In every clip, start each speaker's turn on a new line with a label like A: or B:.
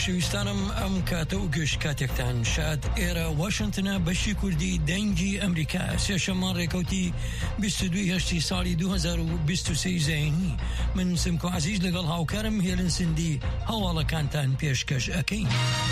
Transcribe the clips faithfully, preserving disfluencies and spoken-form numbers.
A: خۆشەویستانم ئەم کاتە و گەشت کاتێکتان شاد ئێرە واشنگتنە بەشی کوردی دەنگی ئەمریکا سێشەممان ڕێکەوتی بیست و دوو هەشتی ساڵی دوو هەزار و بیست و سێ زەینی من سمکۆ عەزیز لەگەڵ هاوکارم هێلن سندی هەواڵەکانتان پێشکەش ئەکەین.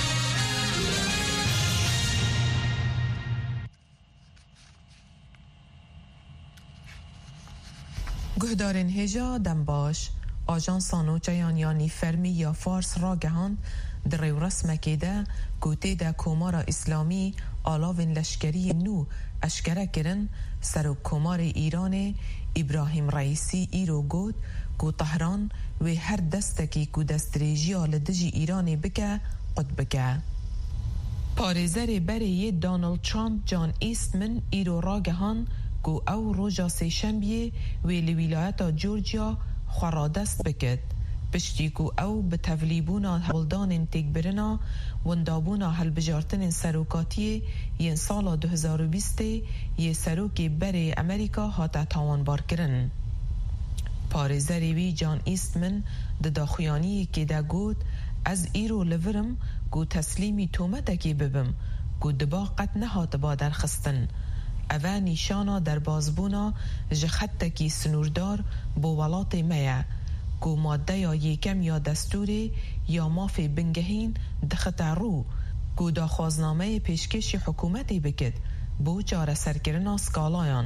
B: گهدارین هجا دنباش آژانسان و جیانیانی فرمی یا فارس را گهاند در رسمکی ده گوته ده کمار اسلامی آلاوین لشکری نو اشکره کرن سر و کمار ایران ابراهیم رئیسی ایرو گود گو طهران و هر دستکی کو دستریجی لدجی ایرانی بکه قد بکه. پارێزەرê berê دانالد ترامپ جان ئیستمن ئیرۆ ڕاگەهان گو ئەو ڕۆژا سێشەمبیê wê li wîlayeta Georgia xwe radest bikit piştî ku ew bi tevlîbûna hewldanên têkbirina wendabûna hilbijartinên serokatiyê yên sala du hezar û bîstê yê serokê berê Amerîka hate tawanbarkirin. Parêzerê wî John Eastman di daxuyaniyekê de got ez îro li virim ku teslîmî tometekê bibim ku diba qet nehatiba derxistin. Ev nîşana derbazbûna ji xettekî sinûrdar bo welatê me ye ku maddeya yêkem ya destûrê ya mafê bingehîn dixite rû ku daxwaznameyê pêşkêşî hikûmetê bikit bo çareserkirina skalayan.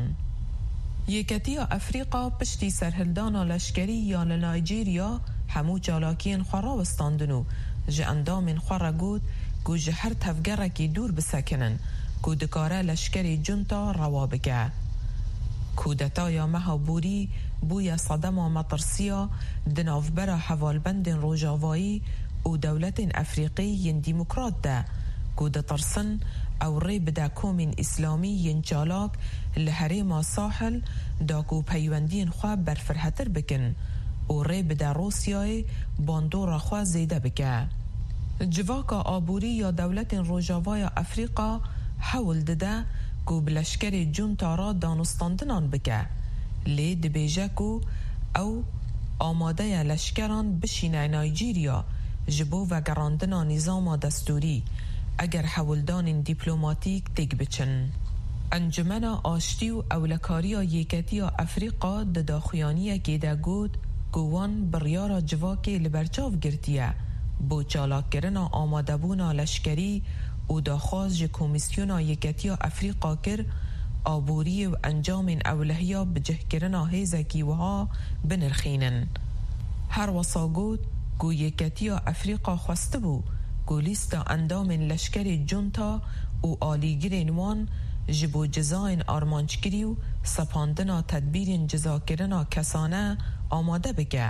B: Yêketiya Efrîqa piştî serhildana leşkerî ya li Nîjerya hemû çalakiyên xwe rawestandin û ji endamên xwe re got ku ji her tevgerekî dûr bisekinin ku dikare leşkerê junta rewa bike. Kûdetaya meha borî bûye sedema metirsiya di navbera hevalbendên rojavayî û dewletên Efrîqî yên dîmokrat de ku ditirsin ew rê bide komên îslamî yên çalak li herêma Sahil da ku peywendiyên xwe berfirhetir bikin û rê bide Rûsyayê bandora xwe zêde bike. Civaka aborî ya dewletên Rojavaya Efrîqa hewl dide ku bi leşkerê junta ra danostandinan bike lê dibêje ku ew amadeya leşkeran bişîne Nîjerya ji bo vegerandina nîzama destûrî eger hewldanên dîplomatîk têk biçin. Encumena Aştî û Ewlekariya Yêketiya Efrîqa di daxuyaniyekê de got ku wan biryara civakê li berçav girtiye bo çalakirina amadebûna leşkerî û daxwaz ji Komîsyona Yêketiya Efrîqa kir aboriyê û encamên ewlehiya bicihkirina hêzekî wiha binirxînin. Her wisa got ku Yêketiya Efrîqa xwestibû ku lîsta endamên leşkerê junta û alîgirên wan ji bo cizayên armançgirî û sepandina tedbîrên cizakirina kesane amade bike.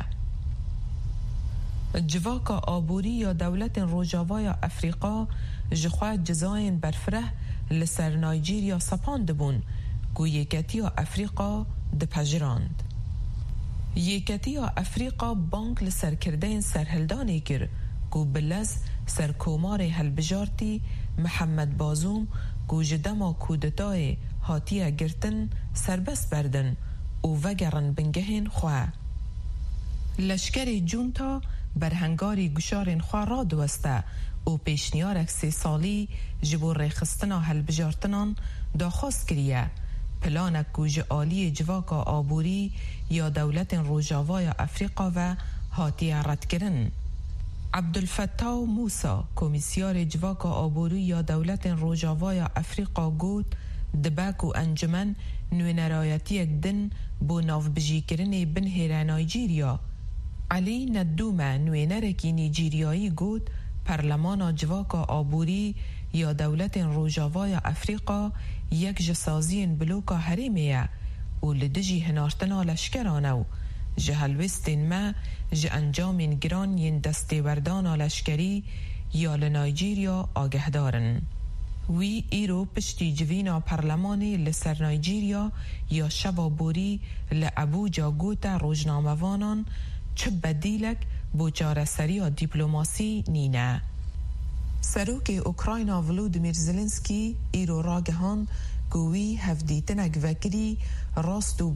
B: Civaka aborî ya dewletên Rojavaya Efrîqa ji xwe cizayên berfireh li ser Nîjerya sepandibûn ku Yêketiya Efrîqa dipejirand. Yêketiya Efrîqa bank li serkirdeyên serhildanê kir ku bi lez serkomarê hilbijartî Mihemed Bazûm ku ji dema kûdetayê hatiye girtin serbest berdin û vegerin bingehên xwe. Leşkerê junta berhengarî guşarên xwe radiweste û pêşniyarek sê salî ji bo rêxistina hilbijartinan daxwaz kiriye planek ku ji aliyê civaka aborî ya dewletên Rojavaya Efrîqa ve hatiye redkirin. Abdulfettah Musa komîsyarê civaka aborî ya dewletên Rojavaya Efrîqa got dibe ku encûmen nûnerayetiyek din bo navbijîkirinê binhêre Nîjerya. Alî Neddume nûnerekî Nîjeryayî got Perlemana civaka aborî ya dewletên Rojavaya Efrîqa yek ji saziyên bloka herêmê ye û li dijî hinartina leşkeran ew ji helwestên me ji encamên giran yên destêwerdana leşkerî ya li Nîjerya agehdarin. Wî îro piştî civîna perlemanê li ser Nîjerya ya şeva borî li Ebûca gote rojnamevanan çi bedîlek bo çareseriya dîplomasî nîne. Serokê Ukrayna Volodymyr Zelensky îro ragihand ku wî hevdîtinek vekirî rast û